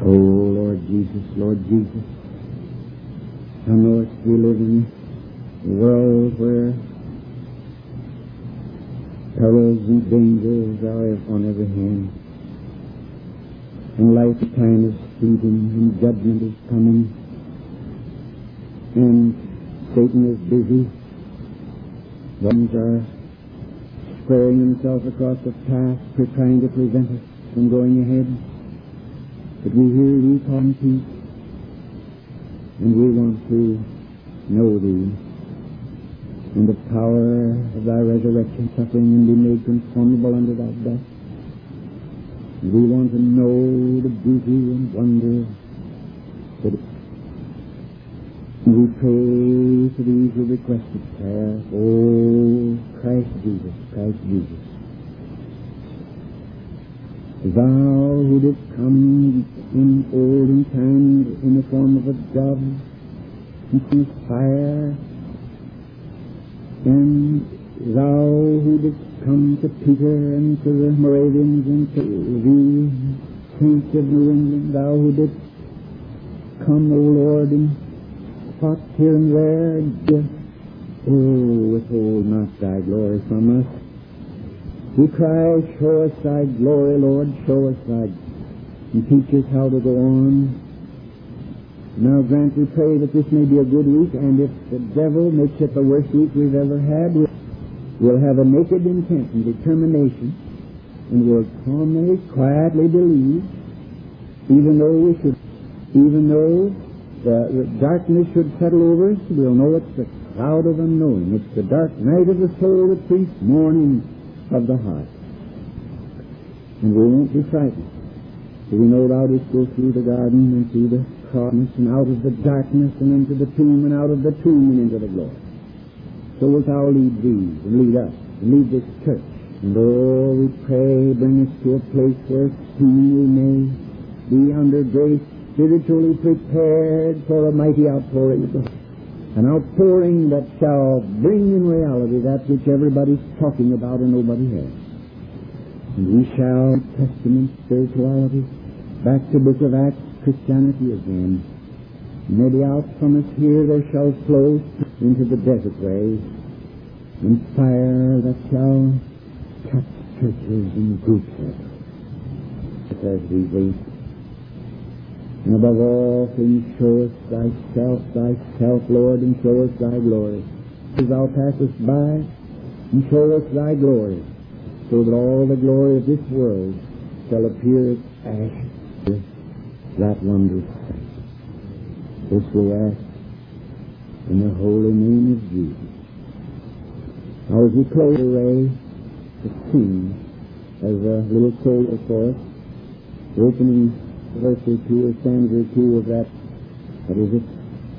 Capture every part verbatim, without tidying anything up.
Oh, Lord Jesus, Lord Jesus, I know it's we live in a world where perils and dangers are on every hand, and lifetime is fleeting, and judgment is coming, and Satan is busy. Ones are squaring themselves across the path, trying to prevent us from going ahead. But we hear Thee calling peace, and we want to know Thee in the power of Thy resurrection, suffering, and be made conformable unto Thy death. And we want to know the beauty and wonder that it. We pray for these who requested prayer. Oh, Christ Jesus, Christ Jesus. Thou who didst come in olden times in the form of a dove, and from fire, and thou who didst come to Peter and to the Moravians and to the saints of New England, thou who didst come, O Lord, in spots here and there, and just, oh, withhold not Thy glory from us. We cry, show us Thy glory, Lord, show us Thy, and teach us how to go on. Now grant, we pray, that this may be a good week, and if the devil makes it the worst week we've ever had, we'll have a naked intent and determination, and we'll calmly, quietly believe, even though we should, even though The, the darkness should settle over us, we'll know it's the cloud of unknowing. It's the dark night of the soul that preaches morning of the heart. And we won't be frightened. For we know Thou didst go through the garden and through the cross and out of the darkness and into the tomb and out of the tomb and into the glory. So wilt Thou lead these and lead us and lead this church. And oh, we pray, bring us to a place where soon we may be under grace, spiritually prepared for a mighty outpouring, an outpouring that shall bring in reality that which everybody's talking about and nobody has. And we shall, Testament spirituality, back to Book of Acts, Christianity again. Maybe out from us here there shall flow into the desert way, and fire that shall touch churches and groups as we wait. And above all things, show us Thyself, Thyself, Lord, and show us Thy glory. As Thou passest by, and show us Thy glory, so that all the glory of this world shall appear as ash, that wondrous sight. This we ask in the holy name of Jesus. Now as we close the ray, the scene as a little solo for us, opening verse or two or stanza or two of that, what is it?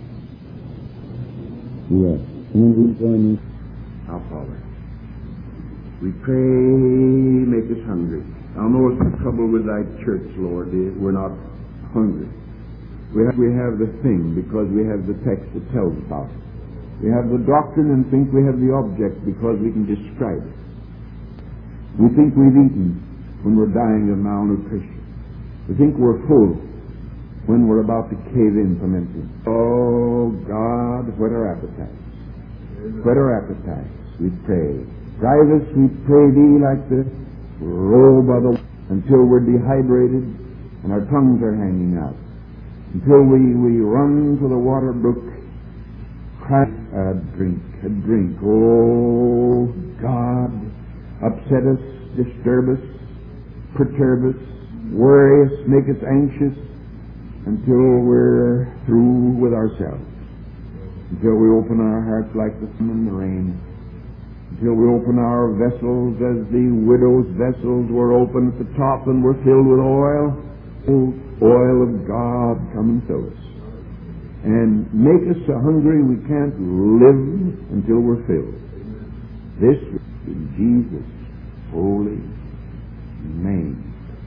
Yes. And then we join in. Our Father, we pray, make us hungry. Thou knowest the trouble with Thy church, Lord, is we're not hungry. We have, we have the thing because we have the text that tells about it. We have the doctrine and think we have the object because we can describe it. We think we've eaten when we're dying of malnutrition. We think we're full when we're about to cave in from emptiness. Oh, God, whet our appetites. Whet our appetites, we pray. Drive us, we pray Thee, like the robe of the until we're dehydrated and our tongues are hanging out. Until we, we run to the water brook, cry, a drink, a drink. Oh, God, upset us, disturb us, perturb us, worry us, make us anxious until we're through with ourselves. Until we open our hearts like the sun and the rain. Until we open our vessels as the widow's vessels were open at the top and were filled with oil. Oh, oil of God, come and fill us. And make us so hungry we can't live until we're filled. This in Jesus' holy name.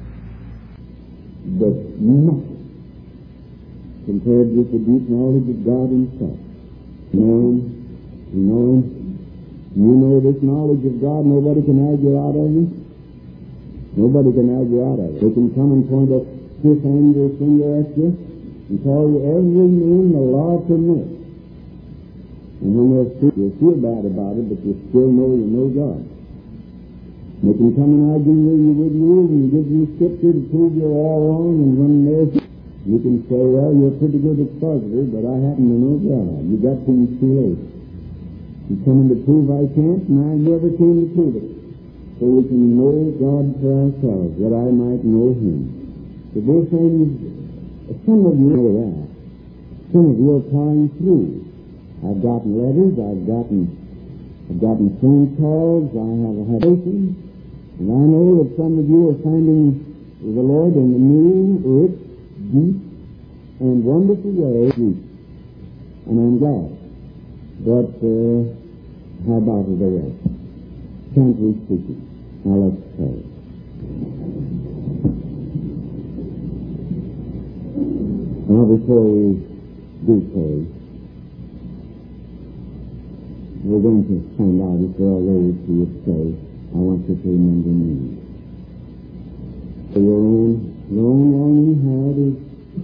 But nothing compared with the deep knowledge of God Himself. Knowing, knowing, you know this knowledge of God, nobody can argue out of it. Nobody can argue out of it. They can come and point a stiff anger finger at you and call you every name the law permits. And when they're sick, you'll feel bad about it, but you still know you know God. They can come and argue with you and give you scripture to prove you're all wrong, and when they're sick, you can say, well, you're a pretty good expositor, but I happen to know God. You got things too late. You come to prove I can't, and I never came to prove it. So we can know God for ourselves, that I might know Him. So dear friends, some of you know that. Some of you are plowing through. I've gotten letters, I've gotten I've gotten phone calls, I have had patience, and I know that some of you are finding the Lord in a new, rich, deep, and wonderful way. And I'm glad. But uh, how about the rest? Can't we speak it? Now let's pray. Now before we do pray, we're going to find out if there are those who would say, I want you to remember me. For your own, your own longing heart is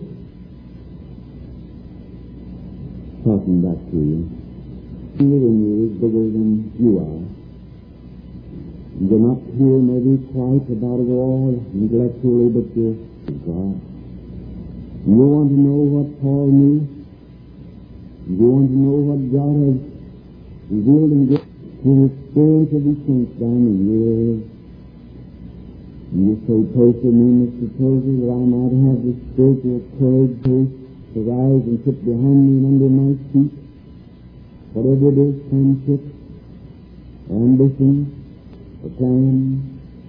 talking back to you. Feeling you is bigger than you are. You're not here maybe quite about it all intellectually, but you're God. You want to know what Paul knew? You want to know what God has revealed in the experience of His saints down the years? And you say, pray for me, Mister Tozer, that I might have the spiritual courage to rise and put behind me and under my feet whatever it is, friendship, ambition, or plan,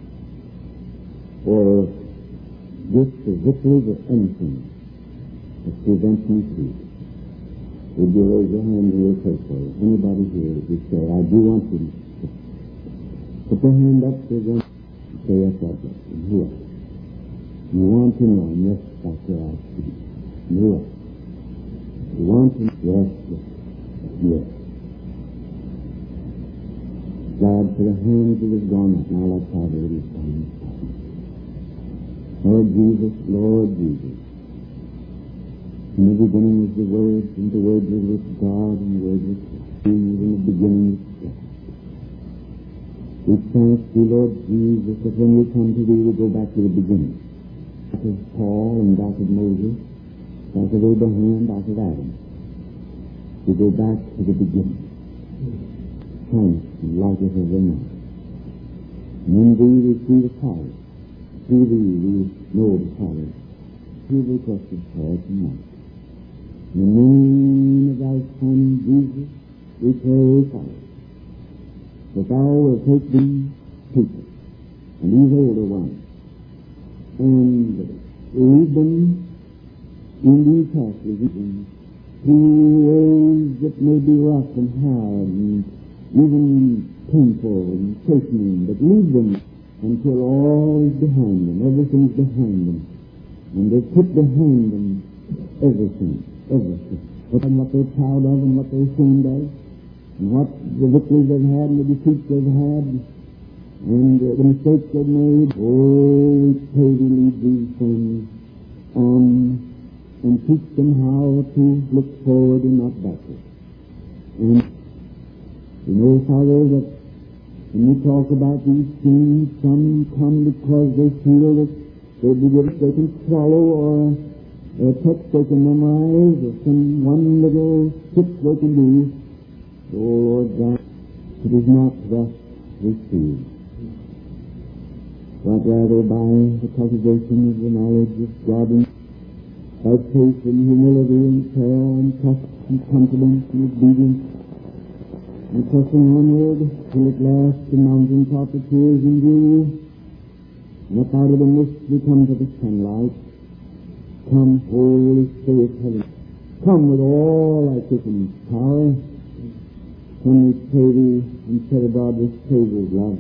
or just the victories of anything that prevents me peace. Would you raise your hand real quickly? Anybody here that would say, I do want to put your hand up to them and say, yes, I do. And who else? You want to know, and yes, Doctor, I see. And who else? You want to know, yes, yes, yes. God, for the hands that have gone up, now let's have a little time. Lord Jesus, Lord Jesus. In the beginning was the Word, and the Word was with God, and the Word was with Him, in the beginning was God. We thank you, Lord Jesus, that when we come to Thee, we go back to the beginning. Back of Paul, and back of Moses, back of Abraham, back of Adam. We go back to the beginning. Thanks, and light as a night. And in Thee we see the power. Through Thee we know the power. Through the question for tonight. In the name of Thy Son, Jesus, we pray, Father, that Thou wilt take these people and these older ones and lead them in these passages through ways that may be rough and hard and even painful and chastening, but lead them until all is behind them, everything's behind them, and they put behind them everything. Everything. And what they're proud of and what they're ashamed of, and what the victories they've had and the defeats they've had, and uh, the mistakes they've made. Oh, we pray to lead these things on and teach them how to look forward and not backward. And you know, Father, that when we talk about these things, some come because they feel that they they can swallow, or a text they can memorize, or some one little tip they can do. Oh, Lord God, it is not thus received, but rather by the cultivation of the knowledge of God, and by faith and humility and prayer and trust and confidence and obedience, and pressing onward till at last the mountain top appears in view, and up out of the mist we come to the sunlight. Come, Holy Spirit, heaven. Come with all thy quickening power. When we pray thee and set about this praises, love.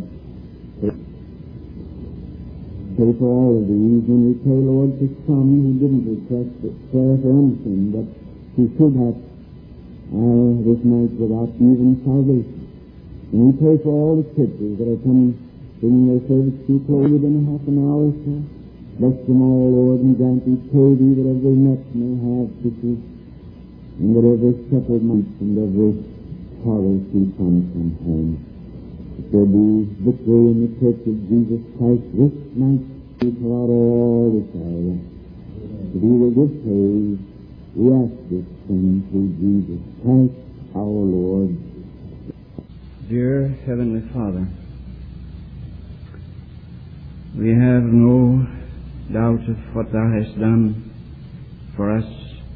Pray for all of these. When we pray, Lord, for some who didn't request prayer for anything, but who should have uh, this night without even salvation. And we pray for all the churches that are coming, bringing their service to close within a half an hour or so. Bless them all, Lord, and grant we pray thee that every neck may have pictures, and that every shepherd might, and every father see come from home. That there be victory in the church of Jesus Christ this night throughout all this area. That he will give praise. We ask this thing through Jesus Christ our Lord. Dear Heavenly Father, we have no doubt of what Thou hast done for us,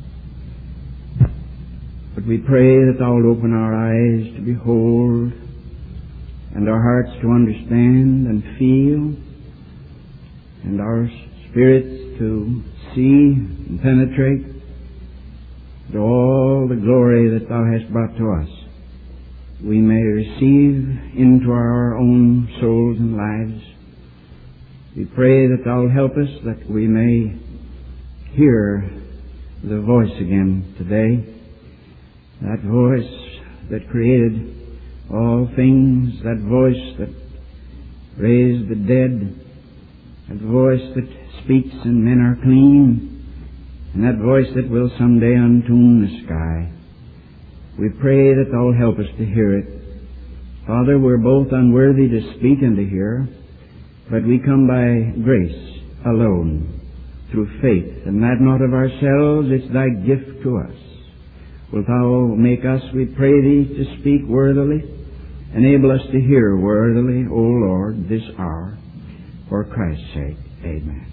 but we pray that Thou will open our eyes to behold and our hearts to understand and feel and our spirits to see and penetrate to all the glory that Thou hast brought to us. We may receive into our own souls and lives. We pray that Thou will help us, that we may hear the voice again today, that voice that created all things, that voice that raised the dead, that voice that speaks and men are clean, and that voice that will someday untune the sky. We pray that Thou will help us to hear it. Father, we're both unworthy to speak and to hear, but we come by grace alone, through faith, and that not of ourselves, it's Thy gift to us. Wilt Thou make us, we pray Thee, to speak worthily, enable us to hear worthily, O Lord, this hour, for Christ's sake. Amen.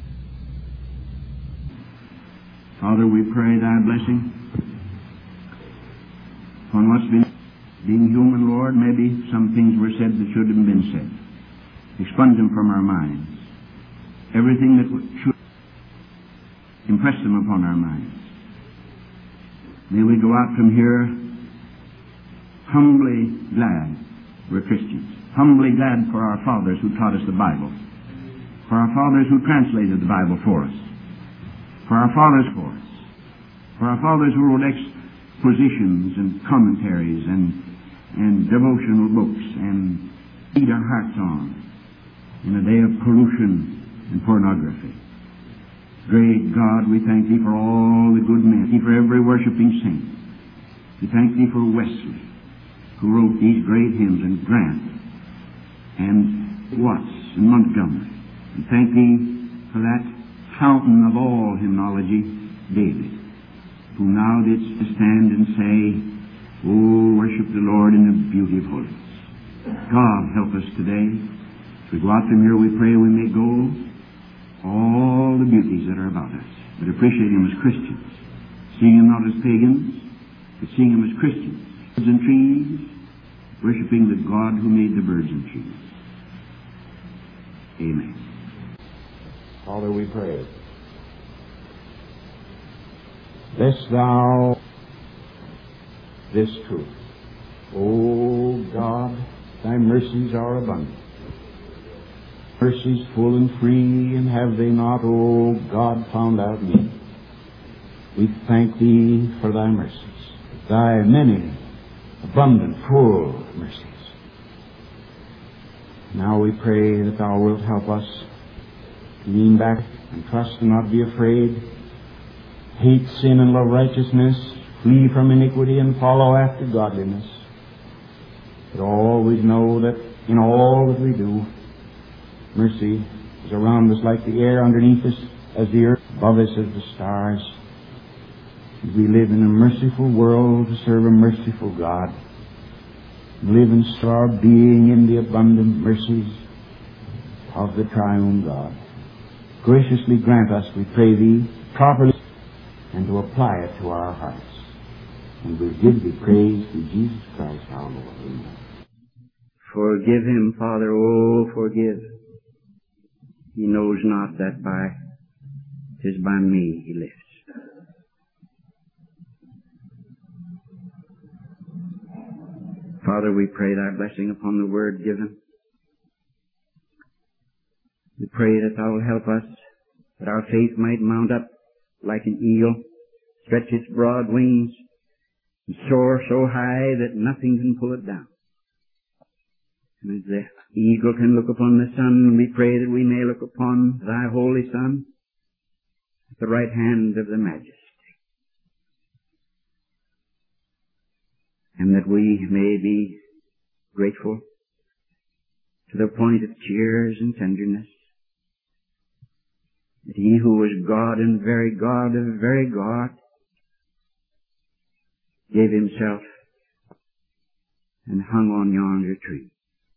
Father, we pray Thy blessing on what's been, being human, Lord. Maybe some things were said that shouldn't have been said. Expunge them from our minds. Everything that should impress them upon our minds. May we go out from here humbly glad we're Christians. Humbly glad for our fathers who taught us the Bible. For our fathers who translated the Bible for us. For our fathers for us. For our fathers who wrote expositions and commentaries and, and devotional books and feed our hearts on in a day of pollution and pornography. Great God, we thank Thee for all the good men, Thee for every worshiping saint. We thank Thee for Wesley, who wrote these great hymns, and Grant, and Watts, and Montgomery. We thank Thee for that fountain of all hymnology, David, who now didst stand and say, "Oh, worship the Lord in the beauty of holiness." God, help us today. As we go out from here, we pray we may go all the beauties that are about us, but appreciate Him as Christians, seeing Him not as pagans, but seeing Him as Christians, birds and trees, worshiping the God who made the birds and trees. Amen. Father, we pray. Bless Thou this truth. O God, Thy mercies are abundant. Mercies full and free, and have they not, O God, found out me? We thank Thee for Thy mercies, Thy many, abundant, full mercies. Now we pray that Thou wilt help us to lean back and trust and not be afraid, hate sin and love righteousness, flee from iniquity and follow after godliness, but always know that in all that we do, mercy is around us like the air underneath us, as the earth above us as the stars. We live in a merciful world to serve a merciful God. Live and store our being in the abundant mercies of the triune God. Graciously grant us, we pray Thee, properly and to apply it to our hearts. And we give Thee praise through Jesus Christ our Lord. Amen. Forgive him, Father, oh, forgive. He knows not that by, 'tis by me he lives. Father, we pray Thy blessing upon the word given. We pray that Thou will help us, that our faith might mount up like an eagle, stretch its broad wings, and soar so high that nothing can pull it down. And as the eagle can look upon the sun, we pray that we may look upon Thy Holy Son, the right hand of the Majesty, and that we may be grateful to the point of tears and tenderness, that He who was God and very God of very God gave Himself and hung on yonder tree.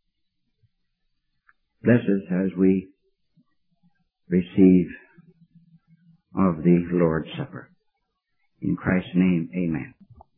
Bless us as we receive of the Lord's Supper. In Christ's name, amen.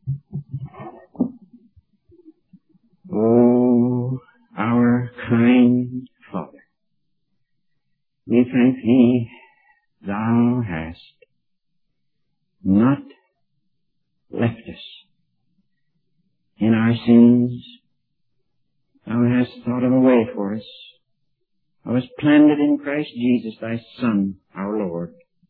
Oh, our kind Father, we thank Thee, Thou hast not left us in our sins. Thou hast thought of a way for us. Thou hast planned it in Christ Jesus, Thy Son, our Lord.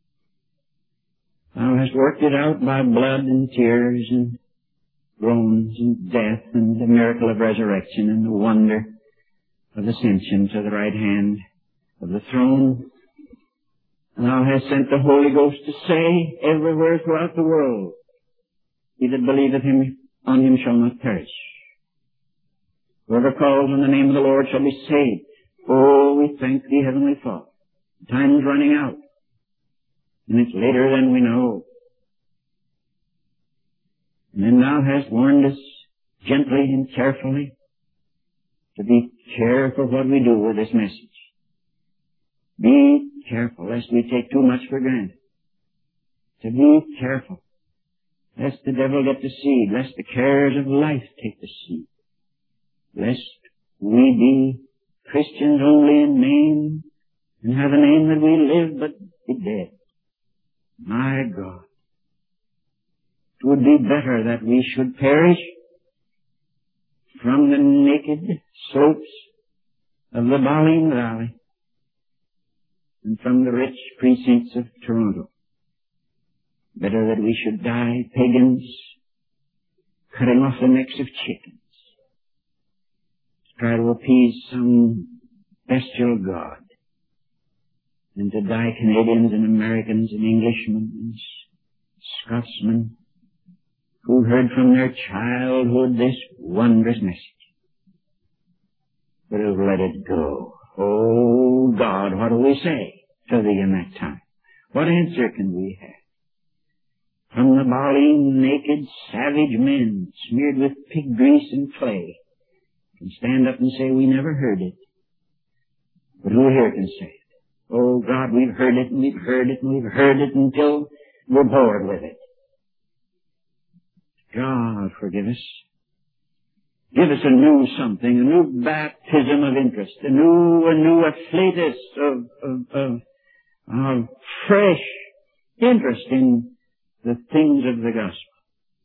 Thou hast worked it out by blood and tears and groans and death and the miracle of resurrection and the wonder of ascension to the right hand of the throne. And Thou hast sent the Holy Ghost to say everywhere throughout the world, He that believeth him, on Him shall not perish. Whoever calls on the name of the Lord shall be saved. Oh, we thank Thee, Heavenly Father. Time's running out, and it's later than we know. And then Thou hast warned us gently and carefully to be careful what we do with this message. Be careful lest we take too much for granted. To be careful lest the devil get the seed, lest the cares of life take the seed, lest we be Christians only in name and have a name that we live but be dead. My God, it would be better that we should perish from the naked slopes of the Balling Valley and from the rich precincts of Toronto. Better that we should die pagans, cutting off the necks of chickens, to try to appease some bestial god, than to die Canadians and Americans and Englishmen and Scotsmen who heard from their childhood this wondrous message, but have let it go. Oh God, what do we say to Thee in that time? What answer can we have? From the bawling, naked, savage men, smeared with pig grease and clay, can stand up and say, we never heard it. But who here can say it? Oh God, we've heard it and we've heard it and we've heard it until we're bored with it. God, forgive us. Give us a new something, a new baptism of interest, a new, a new afflatus of, of, of, of fresh interest in the things of the gospel.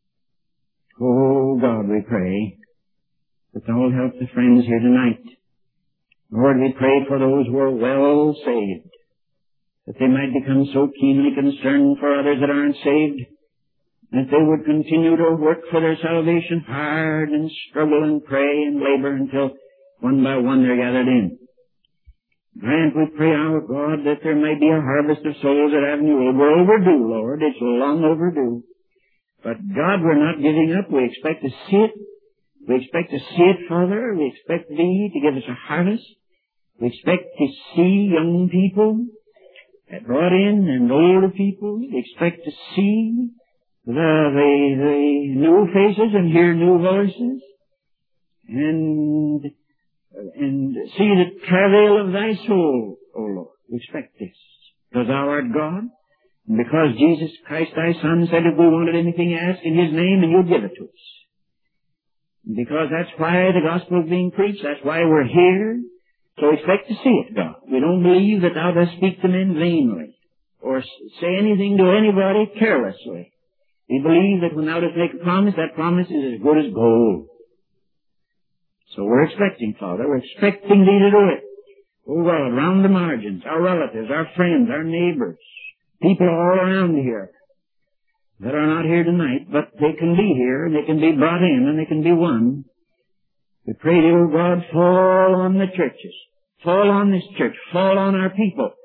Oh God, we pray that Thou will help the friends here tonight. Lord, we pray for those who are well saved, that they might become so keenly concerned for others that aren't saved, that they would continue to work for their salvation hard and struggle and pray and labor until one by one they're gathered in. Grant, we pray, our God, that there may be a harvest of souls at Avenue A. We're overdue, Lord. It's long overdue. But God, we're not giving up. We expect to see it. We expect to see it, Father. We expect Thee to give us a harvest. We expect to see young people brought in and older people. We expect to see the, the, the new faces and hear new voices. And and see the travail of Thy soul, O Lord. We expect this. Because Thou art God, and because Jesus Christ Thy Son said if we wanted anything, ask in His name and You'd give it to us. And because that's why the gospel is being preached, that's why we're here. So expect to see it, God. We don't believe that Thou dost speak to men vainly, or say anything to anybody carelessly. We believe that when Thou dost make a promise, that promise is as good as gold. So we're expecting, Father, we're expecting Thee to do it. Oh God, around the margins, our relatives, our friends, our neighbors, people all around here that are not here tonight, but they can be here, and they can be brought in, and they can be won. We pray Thee, oh God, fall on the churches, fall on this church, fall on our people.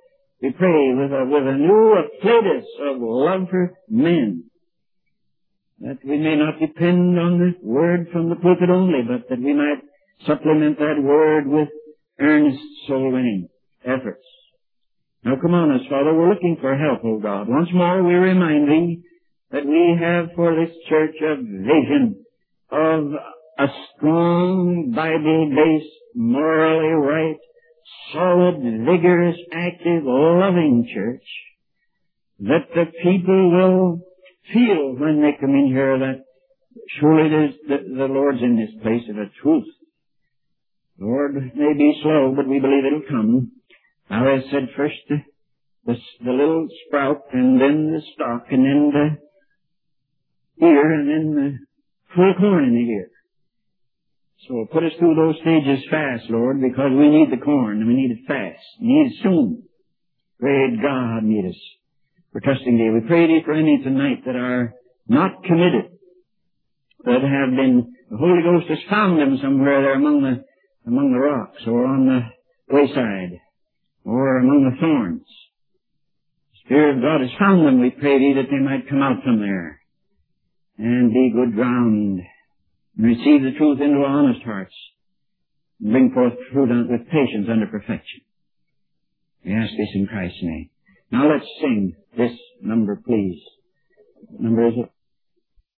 We pray with a, with a new afflatus of love for men, that we may not depend on the word from the pulpit only, but that we might supplement that word with earnest soul-winning efforts. Now come on us, Father, we're looking for help, O God. Once more we remind Thee that we have for this church a vision of a strong, Bible-based, morally right, solid, vigorous, active, loving church, that the people will feel when they come in here that surely there's the, the Lord's in this place of a truth. Lord, may be slow, but we believe it'll come. Thou hast said first the, the, the little sprout, and then the stalk, and then the ear, and then the full corn in the ear. So put us through those stages fast, Lord, because we need the corn, and we need it fast. We need it soon. Great God, meet us. We're trusting Thee. We pray Thee for any tonight that are not committed, that have been, the Holy Ghost has found them somewhere there among the, among the rocks, or on the wayside, or among the thorns. The Spirit of God has found them. We pray Thee that they might come out from there and be good ground, and receive the truth into honest hearts, and bring forth fruit with patience unto perfection. We ask this in Christ's name. Now let's sing this number, please. Number is it?